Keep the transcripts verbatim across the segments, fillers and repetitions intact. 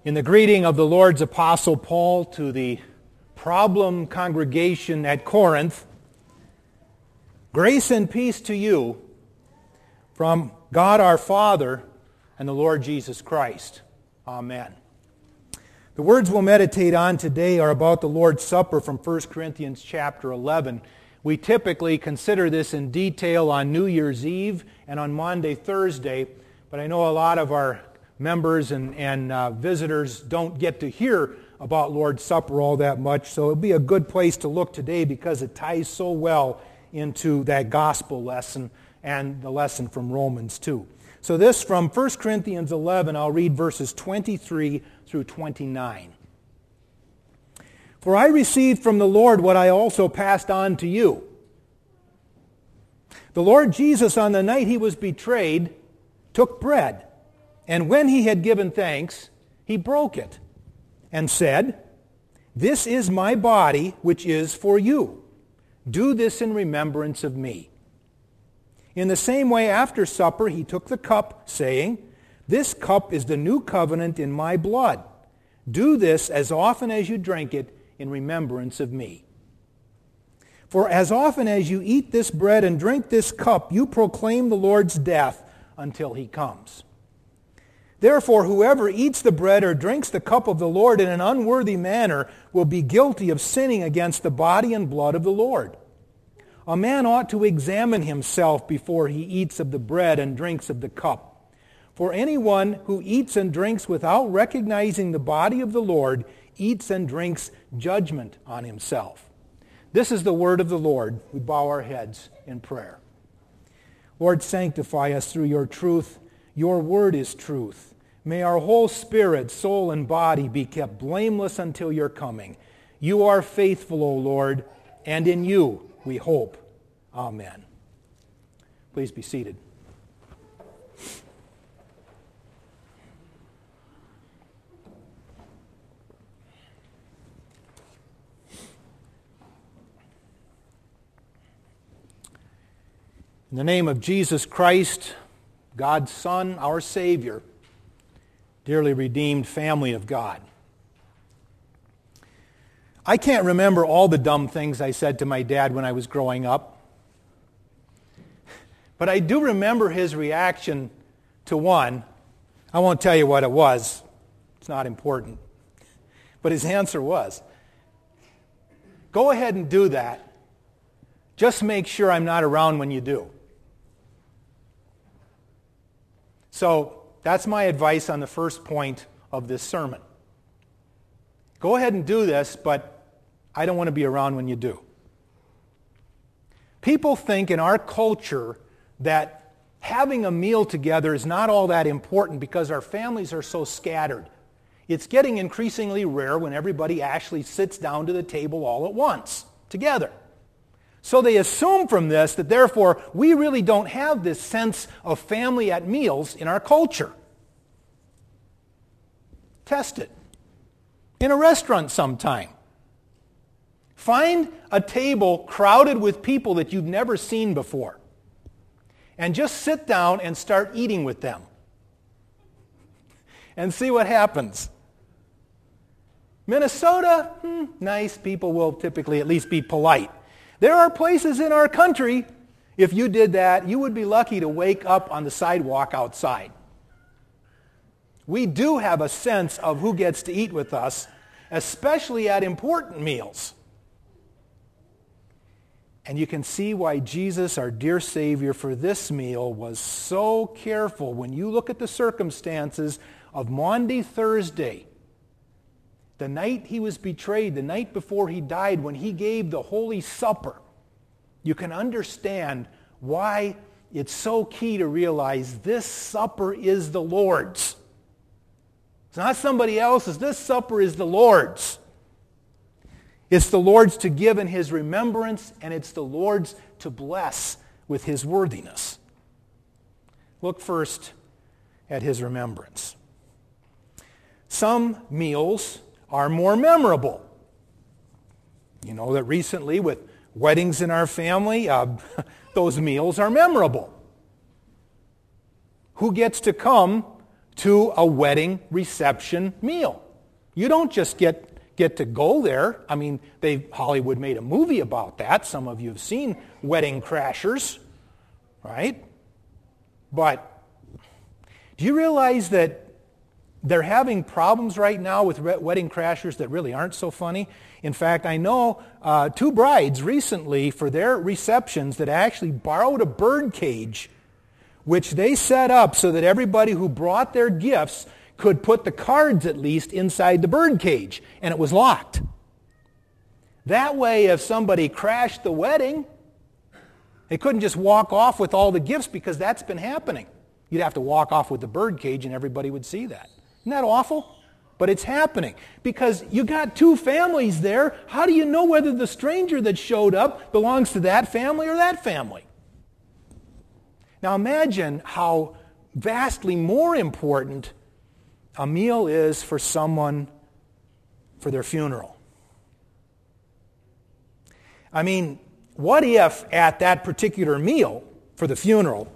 In the greeting of the Lord's Apostle Paul to the problem congregation at Corinth, grace and peace to you from God our Father and the Lord Jesus Christ. Amen. The words we'll meditate on today are about the Lord's Supper from First Corinthians chapter eleven. We typically consider this in detail on New Year's Eve and on Maundy, Thursday, but I know a lot of our members and, and uh, visitors don't get to hear about Lord's Supper all that much, so it'll be a good place to look today because it ties so well into that gospel lesson and the lesson from Romans two. So this from First Corinthians eleven, I'll read verses twenty-three through twenty-nine. For I received from the Lord what I also passed on to you. The Lord Jesus, on the night he was betrayed, took bread, and when he had given thanks, he broke it, and said, "This is my body, which is for you. Do this in remembrance of me." In the same way, after supper, he took the cup, saying, "This cup is the new covenant in my blood. Do this as often as you drink it in remembrance of me. For as often as you eat this bread and drink this cup, you proclaim the Lord's death until he comes. Therefore, whoever eats the bread or drinks the cup of the Lord in an unworthy manner will be guilty of sinning against the body and blood of the Lord. A man ought to examine himself before he eats of the bread and drinks of the cup. For anyone who eats and drinks without recognizing the body of the Lord eats and drinks judgment on himself." This is the word of the Lord. We bow our heads in prayer. Lord, sanctify us through your truth. Your word is truth. May our whole spirit, soul, and body be kept blameless until your coming. You are faithful, O Lord, and in you we hope. Amen. Please be seated. In the name of Jesus Christ, God's Son, our Savior, dearly redeemed family of God. I can't remember all the dumb things I said to my dad when I was growing up, but I do remember his reaction to one. I won't tell you what it was. It's not important. But his answer was, "Go ahead and do that. Just make sure I'm not around when you do." So that's my advice on the first point of this sermon. Go ahead and do this, but I don't want to be around when you do. People think in our culture that having a meal together is not all that important because our families are so scattered. It's getting increasingly rare when everybody actually sits down to the table all at once, together. So they assume from this that therefore we really don't have this sense of family at meals in our culture. Test it. In a restaurant sometime. Find a table crowded with people that you've never seen before. And just sit down and start eating with them. And see what happens. Minnesota, hmm, nice. People will typically at least be polite. There are places in our country, if you did that, you would be lucky to wake up on the sidewalk outside. We do have a sense of who gets to eat with us, especially at important meals. And you can see why Jesus, our dear Savior, for this meal was so careful. When you look at the circumstances of Maundy, Thursday, the night he was betrayed, the night before he died, when he gave the Holy Supper, you can understand why it's so key to realize this supper is the Lord's. It's not somebody else's. This supper is the Lord's. It's the Lord's to give in his remembrance, and it's the Lord's to bless with his worthiness. Look first at his remembrance. Some meals are more memorable. You know that recently with weddings in our family, uh, those meals are memorable. Who gets to come to a wedding reception meal. You don't just get get to go there. I mean, they Hollywood made a movie about that. Some of you have seen Wedding Crashers, right? But do you realize that they're having problems right now with Wedding Crashers that really aren't so funny? In fact, I know uh, two brides recently for their receptions that actually borrowed a bird cage, which they set up so that everybody who brought their gifts could put the cards at least inside the bird cage, and it was locked. That way, if somebody crashed the wedding, they couldn't just walk off with all the gifts, because that's been happening. You'd have to walk off with the bird cage and everybody would see that. Isn't that awful? But it's happening because you got two families there. How do you know whether the stranger that showed up belongs to that family or that family? Now imagine how vastly more important a meal is for someone for their funeral. I mean, what if at that particular meal for the funeral,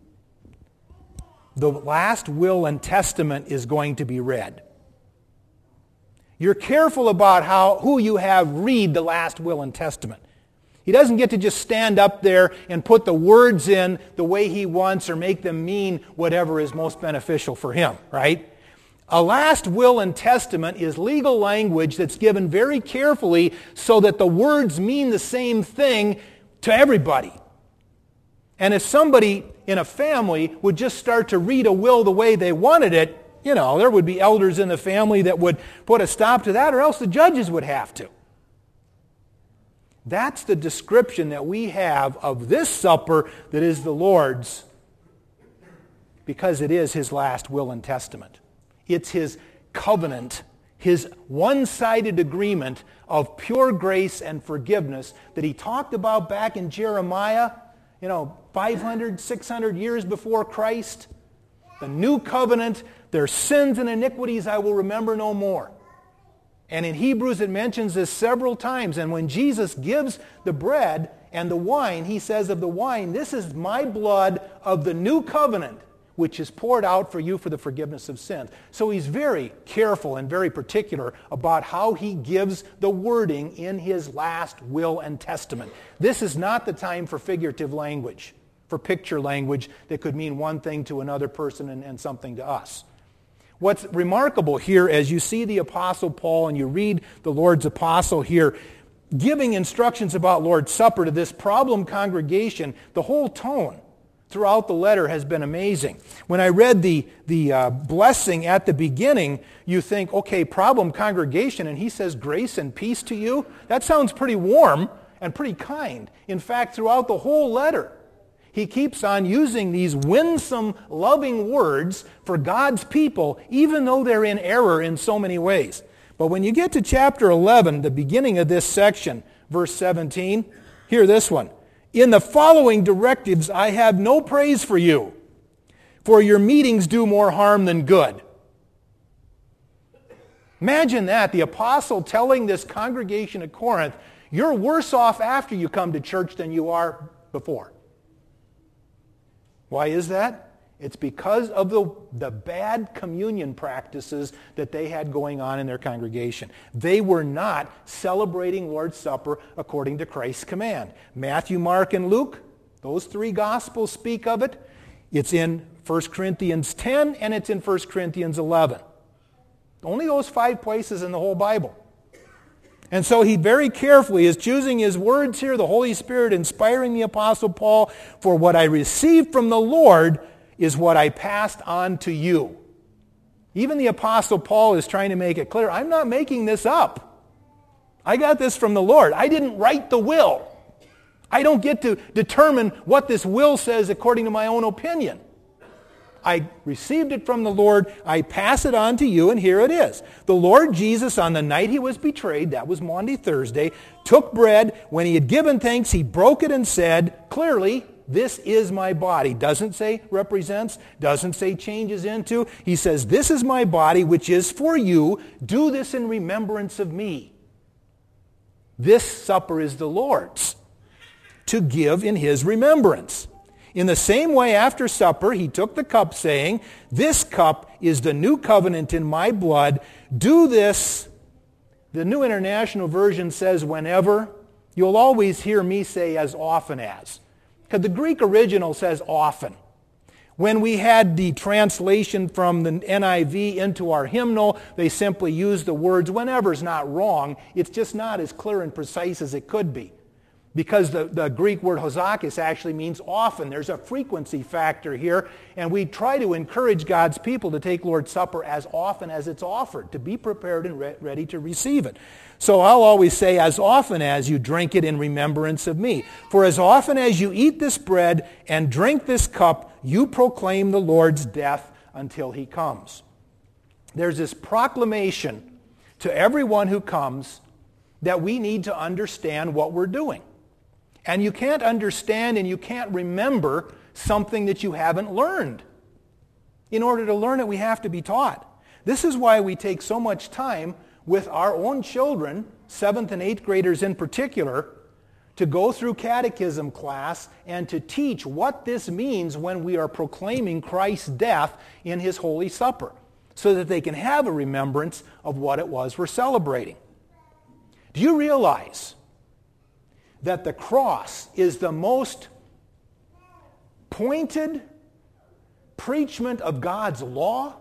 the last will and testament is going to be read? You're careful about how who you have read the last will and testament. He doesn't get to just stand up there and put the words in the way he wants or make them mean whatever is most beneficial for him, right? A last will and testament is legal language that's given very carefully so that the words mean the same thing to everybody. And if somebody in a family would just start to read a will the way they wanted it, you know, there would be elders in the family that would put a stop to that, or else the judges would have to. That's the description that we have of this supper that is the Lord's, because it is his last will and testament. It's his covenant, his one-sided agreement of pure grace and forgiveness that he talked about back in Jeremiah, you know, five hundred, six hundred years before Christ. The new covenant, their sins and iniquities I will remember no more. And in Hebrews it mentions this several times. And when Jesus gives the bread and the wine, he says of the wine, this is my blood of the new covenant, which is poured out for you for the forgiveness of sins. So he's very careful and very particular about how he gives the wording in his last will and testament. This is not the time for figurative language, for picture language that could mean one thing to another person and, and something to us. What's remarkable here, as you see the Apostle Paul and you read the Lord's apostle here, giving instructions about Lord's Supper to this problem congregation, the whole tone throughout the letter has been amazing. When I read the, the uh, blessing at the beginning, you think, okay, problem congregation, and he says grace and peace to you? That sounds pretty warm and pretty kind. In fact, throughout the whole letter, he keeps on using these winsome, loving words for God's people, even though they're in error in so many ways. But when you get to chapter eleven, the beginning of this section, verse seventeen, hear this one. In the following directives I have no praise for you, for your meetings do more harm than good. Imagine that, the apostle telling this congregation at Corinth, you're worse off after you come to church than you are before. Why is that? It's because of the, the bad communion practices that they had going on in their congregation. They were not celebrating Lord's Supper according to Christ's command. Matthew, Mark, and Luke, those three Gospels speak of it. It's in First Corinthians ten and it's in First Corinthians eleven. Only those five places in the whole Bible. And so he very carefully is choosing his words here, the Holy Spirit inspiring the Apostle Paul, for what I received from the Lord is what I passed on to you. Even the Apostle Paul is trying to make it clear, I'm not making this up. I got this from the Lord. I didn't write the will. I don't get to determine what this will says according to my own opinion. I received it from the Lord, I pass it on to you, and here it is. The Lord Jesus, on the night he was betrayed, that was Maundy Thursday, took bread. When he had given thanks, he broke it and said, clearly, this is my body. Doesn't say represents, doesn't say changes into. He says, this is my body, which is for you. Do this in remembrance of me. This supper is the Lord's, to give in his remembrance. In the same way, after supper, he took the cup, saying, "This cup is the new covenant in my blood. Do this." The New International Version says, "whenever." You'll always hear me say, "as often as." Because the Greek original says often. When we had the translation from the N I V into our hymnal, they simply used the words. Whenever is not wrong. It's just not as clear and precise as it could be. Because the, the Greek word hozakis actually means often. There's a frequency factor here, and we try to encourage God's people to take Lord's Supper as often as it's offered, to be prepared and re- ready to receive it. So I'll always say, as often as you drink it in remembrance of me. For as often as you eat this bread and drink this cup, you proclaim the Lord's death until he comes. There's this proclamation to everyone who comes that we need to understand what we're doing. And you can't understand and you can't remember something that you haven't learned. In order to learn it, we have to be taught. This is why we take so much time with our own children, seventh and eighth graders in particular, to go through catechism class and to teach what this means when we are proclaiming Christ's death in his Holy Supper, so that they can have a remembrance of what it was we're celebrating. Do you realize that the cross is the most pointed preachment of God's law?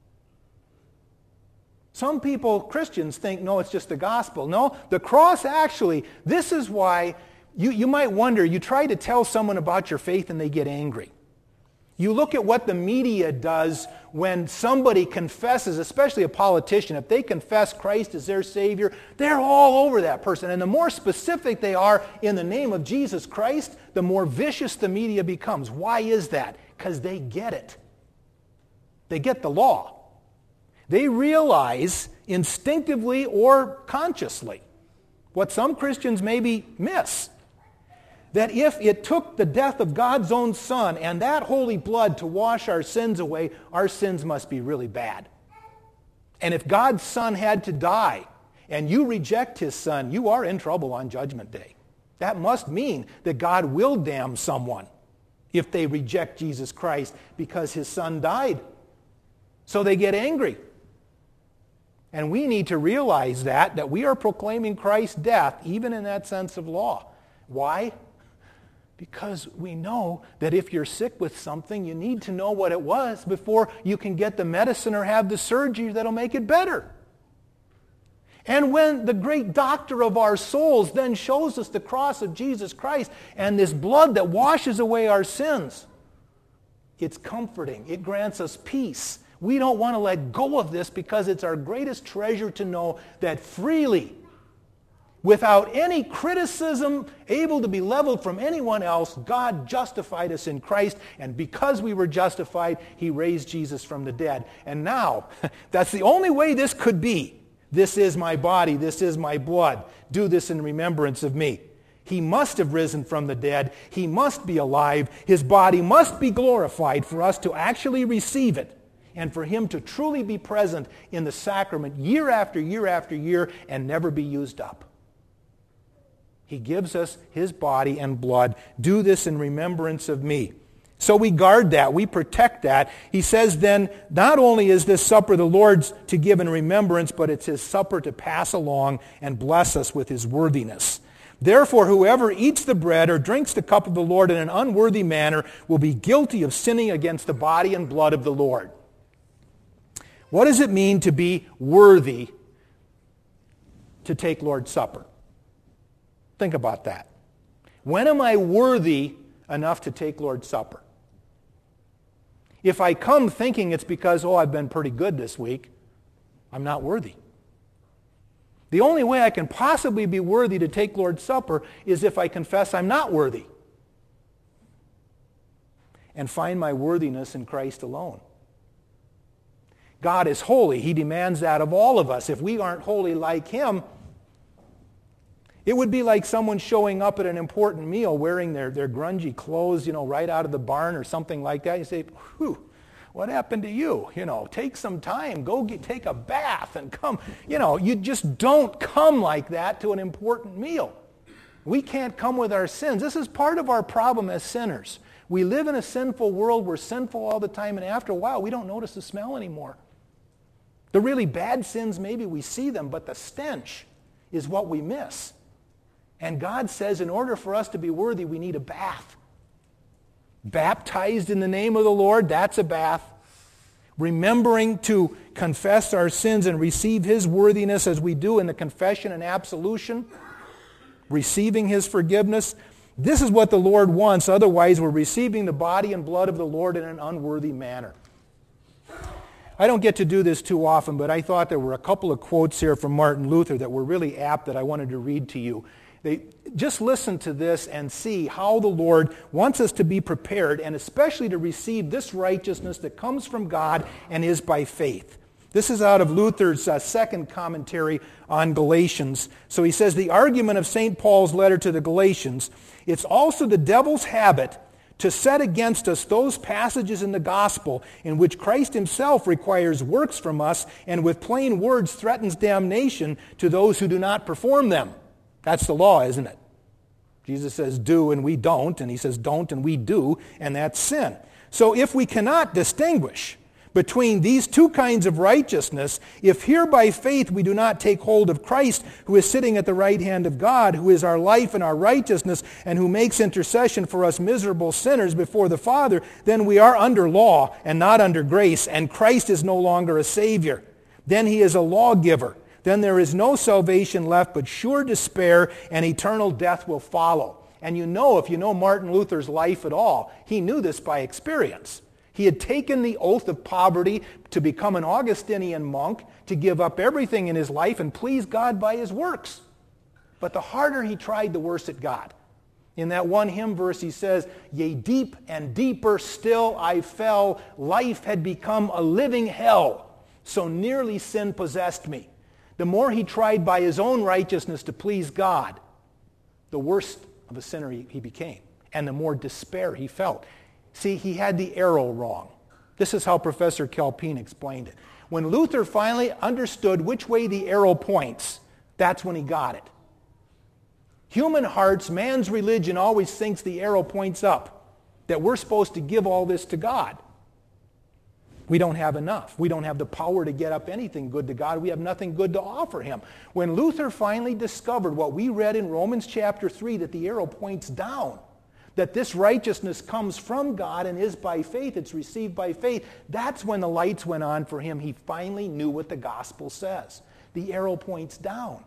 Some people, Christians, think, no, it's just the gospel. No, the cross actually, this is why you, you might wonder, you try to tell someone about your faith and they get angry. You look at what the media does when somebody confesses, especially a politician. If they confess Christ as their Savior, they're all over that person. And the more specific they are in the name of Jesus Christ, the more vicious the media becomes. Why is that? Because they get it. They get the law. They realize instinctively or consciously what some Christians maybe miss. That if it took the death of God's own Son and that holy blood to wash our sins away, our sins must be really bad. And if God's Son had to die and you reject his Son, you are in trouble on Judgment Day. That must mean that God will damn someone if they reject Jesus Christ because his Son died. So they get angry. And we need to realize that, that we are proclaiming Christ's death even in that sense of law. Why? Because we know that if you're sick with something, you need to know what it was before you can get the medicine or have the surgery that'll make it better. And when the great doctor of our souls then shows us the cross of Jesus Christ and this blood that washes away our sins, it's comforting. It grants us peace. We don't want to let go of this because it's our greatest treasure to know that freely, without any criticism able to be leveled from anyone else, God justified us in Christ, and because we were justified, he raised Jesus from the dead. And now, that's the only way this could be. This is my body, this is my blood. Do this in remembrance of me. He must have risen from the dead. He must be alive. His body must be glorified for us to actually receive it, and for him to truly be present in the sacrament year after year after year and never be used up. He gives us his body and blood. Do this in remembrance of me. So we guard that. We protect that. He says then, not only is this supper the Lord's to give in remembrance, but it's his supper to pass along and bless us with his worthiness. Therefore, whoever eats the bread or drinks the cup of the Lord in an unworthy manner will be guilty of sinning against the body and blood of the Lord. What does it mean to be worthy to take Lord's Supper? Think about that. When am I worthy enough to take Lord's Supper? If I come thinking it's because, oh, I've been pretty good this week, I'm not worthy. The only way I can possibly be worthy to take Lord's Supper is if I confess I'm not worthy and find my worthiness in Christ alone. God is holy. He demands that of all of us. If we aren't holy like him, it would be like someone showing up at an important meal wearing their, their grungy clothes, you know, right out of the barn or something like that. You say, whew, what happened to you? You know, take some time. Go get, take a bath and come. You know, you just don't come like that to an important meal. We can't come with our sins. This is part of our problem as sinners. We live in a sinful world. We're sinful all the time, and after a while, we don't notice the smell anymore. The really bad sins, maybe we see them, but the stench is what we miss. And God says in order for us to be worthy, we need a bath. Baptized in the name of the Lord, that's a bath. Remembering to confess our sins and receive His worthiness as we do in the confession and absolution. Receiving His forgiveness. This is what the Lord wants. Otherwise, we're receiving the body and blood of the Lord in an unworthy manner. I don't get to do this too often, but I thought there were a couple of quotes here from Martin Luther that were really apt that I wanted to read to you. They, just listen to this and see how the Lord wants us to be prepared, and especially to receive this righteousness that comes from God and is by faith. This is out of Luther's uh, second commentary on Galatians. So he says, the argument of Saint Paul's letter to the Galatians, it's also the devil's habit to set against us those passages in the gospel in which Christ himself requires works from us and with plain words threatens damnation to those who do not perform them. That's the law, isn't it? Jesus says do and we don't, and he says don't and we do, and that's sin. So if we cannot distinguish between these two kinds of righteousness, if here by faith we do not take hold of Christ, who is sitting at the right hand of God, who is our life and our righteousness, and who makes intercession for us miserable sinners before the Father, then we are under law and not under grace, and Christ is no longer a Savior. Then he is a lawgiver. Then there is no salvation left, but sure despair, and eternal death will follow. And you know, if you know Martin Luther's life at all, he knew this by experience. He had taken the oath of poverty to become an Augustinian monk, to give up everything in his life and please God by his works. But the harder he tried, the worse it got. In that one hymn verse he says, yea, deep and deeper still I fell, life had become a living hell, so nearly sin possessed me. The more he tried by his own righteousness to please God, the worse of a sinner he, he became, and the more despair he felt. See, he had the arrow wrong. This is how Professor Kelpine explained it. When Luther finally understood which way the arrow points, that's when he got it. Human hearts, man's religion always thinks the arrow points up, that we're supposed to give all this to God. We don't have enough. We don't have the power to get up anything good to God. We have nothing good to offer him. When Luther finally discovered what we read in Romans chapter three, that the arrow points down, that this righteousness comes from God and is by faith, it's received by faith, that's when the lights went on for him. He finally knew what the gospel says. The arrow points down.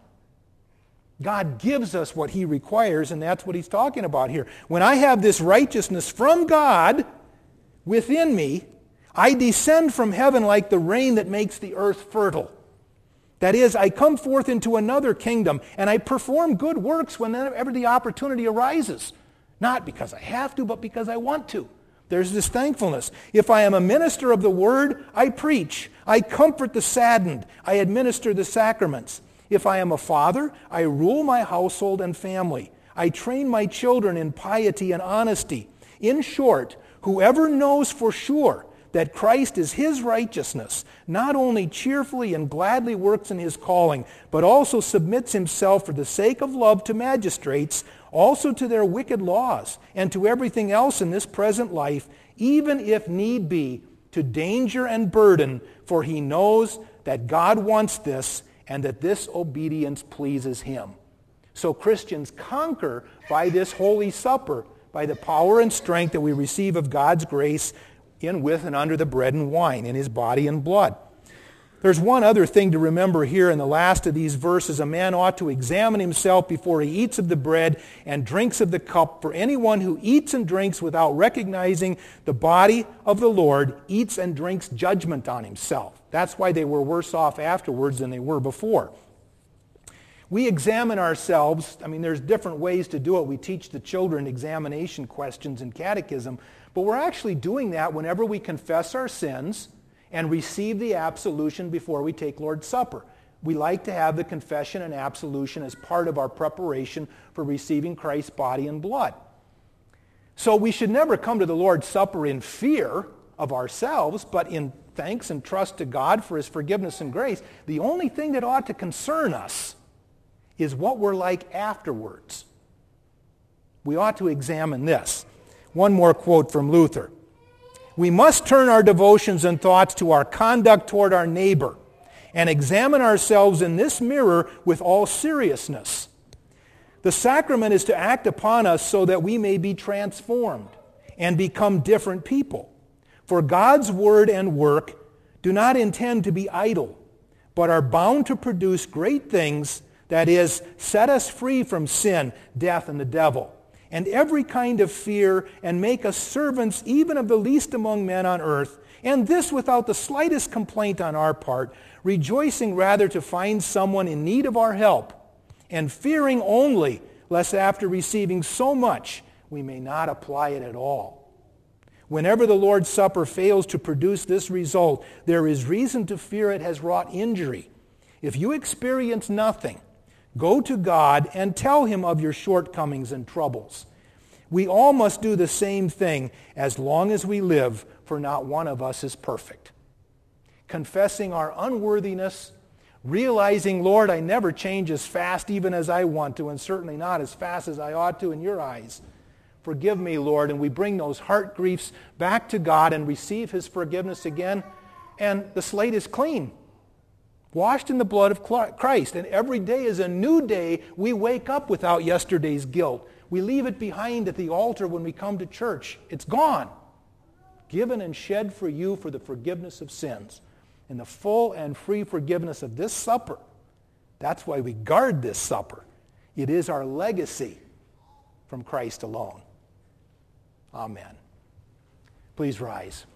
God gives us what he requires, and that's what he's talking about here. When I have this righteousness from God within me, I descend from heaven like the rain that makes the earth fertile. That is, I come forth into another kingdom, and I perform good works whenever the opportunity arises. Not because I have to, but because I want to. There's this thankfulness. If I am a minister of the word, I preach. I comfort the saddened. I administer the sacraments. If I am a father, I rule my household and family. I train my children in piety and honesty. In short, whoever knows for sure that Christ is his righteousness, not only cheerfully and gladly works in his calling, but also submits himself for the sake of love to magistrates, also to their wicked laws, and to everything else in this present life, even if need be, to danger and burden, for he knows that God wants this, and that this obedience pleases him. So Christians conquer by this Holy Supper, by the power and strength that we receive of God's grace in, with, and under the bread and wine, in his body and blood. There's one other thing to remember here in the last of these verses. A man ought to examine himself before he eats of the bread and drinks of the cup. For anyone who eats and drinks without recognizing the body of the Lord eats and drinks judgment on himself. That's why they were worse off afterwards than they were before. We examine ourselves. I mean, there's different ways to do it. We teach the children examination questions in catechism, but we're actually doing that whenever we confess our sins and receive the absolution before we take Lord's Supper. We like to have the confession and absolution as part of our preparation for receiving Christ's body and blood. So we should never come to the Lord's Supper in fear of ourselves, but in thanks and trust to God for his forgiveness and grace. The only thing that ought to concern us is what we're like afterwards. We ought to examine this. One more quote from Luther. We must turn our devotions and thoughts to our conduct toward our neighbor and examine ourselves in this mirror with all seriousness. The sacrament is to act upon us so that we may be transformed and become different people. For God's word and work do not intend to be idle, but are bound to produce great things, that is, set us free from sin, death, and the devil, and every kind of fear, and make us servants even of the least among men on earth, and this without the slightest complaint on our part, rejoicing rather to find someone in need of our help, and fearing only lest after receiving so much we may not apply it at all. Whenever the Lord's Supper fails to produce this result, there is reason to fear it has wrought injury. If you experience nothing, go to God and tell him of your shortcomings and troubles. We all must do the same thing as long as we live, for not one of us is perfect. Confessing our unworthiness, realizing, Lord, I never change as fast even as I want to, and certainly not as fast as I ought to in your eyes. Forgive me, Lord, and we bring those heart griefs back to God and receive his forgiveness again, and the slate is clean, washed in the blood of Christ. And every day is a new day. We wake up without yesterday's guilt. We leave it behind at the altar when we come to church. It's gone, given and shed for you for the forgiveness of sins and the full and free forgiveness of this supper. That's why we guard this supper. It is our legacy from Christ alone. Amen. Please rise.